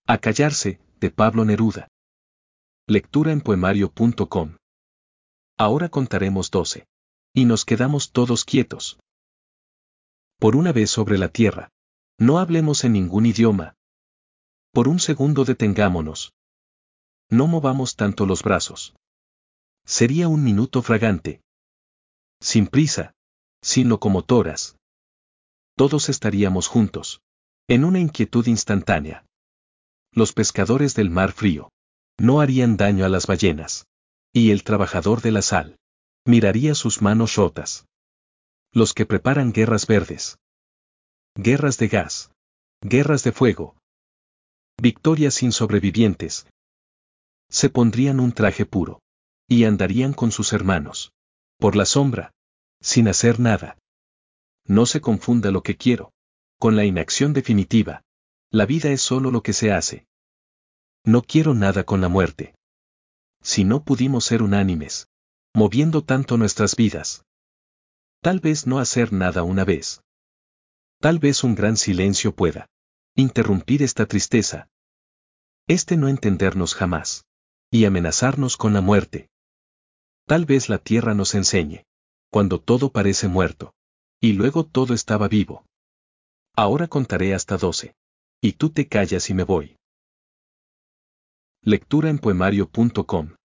A callarse, de Pablo Neruda. Lectura en poemario.com. Ahora contaremos 12. Y nos quedamos todos quietos. Por una vez sobre la tierra. No hablemos en ningún idioma. Por un segundo detengámonos. No movamos tanto los brazos. Sería un minuto fragante. Sin prisa. Sin locomotoras. Todos estaríamos juntos. En una inquietud instantánea. Los pescadores del mar frío. No harían daño a las ballenas. Y el trabajador de la sal. Miraría sus manos rotas. Los que preparan guerras verdes. Guerras de gas. Guerras de fuego. Victorias sin sobrevivientes. Se pondrían un traje puro. Y andarían con sus hermanos. Por la sombra. Sin hacer nada. No se confunda lo que quiero. Con la inacción definitiva. La vida es solo lo que se hace. No quiero nada con la muerte. Si no pudimos ser unánimes. Moviendo tanto nuestras vidas. Tal vez no hacer nada una vez. Tal vez un gran silencio pueda interrumpir esta tristeza. Este no entendernos jamás. Y amenazarnos con la muerte. Tal vez la tierra nos enseñe. Cuando todo parece muerto. Y luego todo estaba vivo. Ahora contaré hasta 12. Y tú te callas y me voy. Lectura en poemario.com.